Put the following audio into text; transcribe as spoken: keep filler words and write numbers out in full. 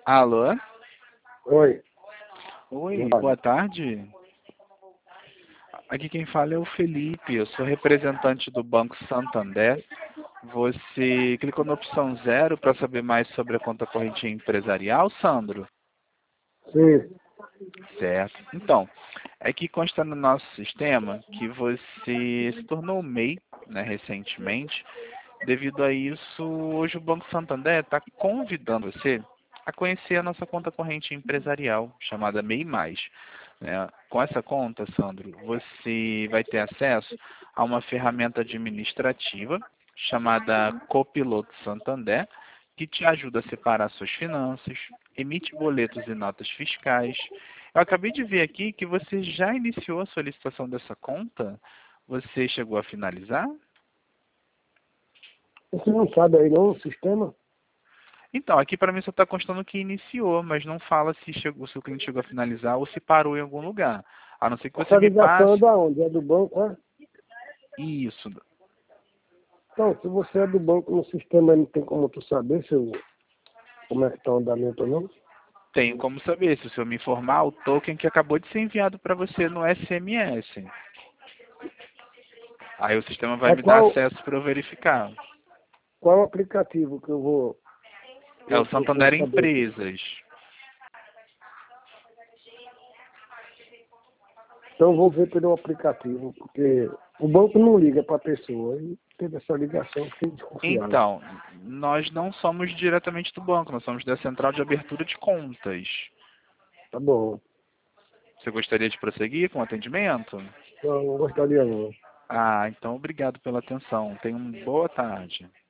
Alô? Oi, Oi, Eduardo. boa tarde. Aqui quem fala é o Felipe, eu sou representante do Banco Santander. Você clicou na opção zero para saber mais sobre a conta corrente empresarial, Sandro? Sim, Certo. Então, é que consta no nosso sistema que você se tornou M E I, né, recentemente. Devido a isso, hoje o Banco Santander está convidando você a conhecer a nossa conta corrente empresarial, chamada M E I Mais. Né? Com essa conta, Sandro, você vai ter acesso a uma ferramenta administrativa chamada Copiloto Santander, que te ajuda a separar suas finanças, emite boletos e notas fiscais. Eu acabei de ver aqui que você já iniciou a solicitação dessa conta. Você chegou a finalizar? você não sabe aí não o sistema? Então, aqui para mim só está constando que iniciou, mas não fala se chegou, se o cliente chegou a finalizar ou se parou em algum lugar. A não ser que você Essa me ligação é passe da onde? É do banco, é? isso. Então, se você é do banco no sistema, não tem como tu saber se o, como é que está o andamento ou não? Tenho como saber, se o senhor me informar, o token que acabou de ser enviado para você no S M S. Aí o sistema vai É me dar qual, acesso para eu verificar. qual aplicativo que eu vou, É o eu, eu vou Santander saber? Empresas. Então, eu vou ver pelo aplicativo, porque o banco não liga para a pessoa. E teve essa ligação, fiquei desconfiado. Então, nós não somos diretamente do banco, nós somos da central de abertura de contas. Tá bom. Você gostaria de prosseguir com o atendimento? Então, não gostaria não. Ah, então obrigado pela atenção. Tenha uma boa tarde.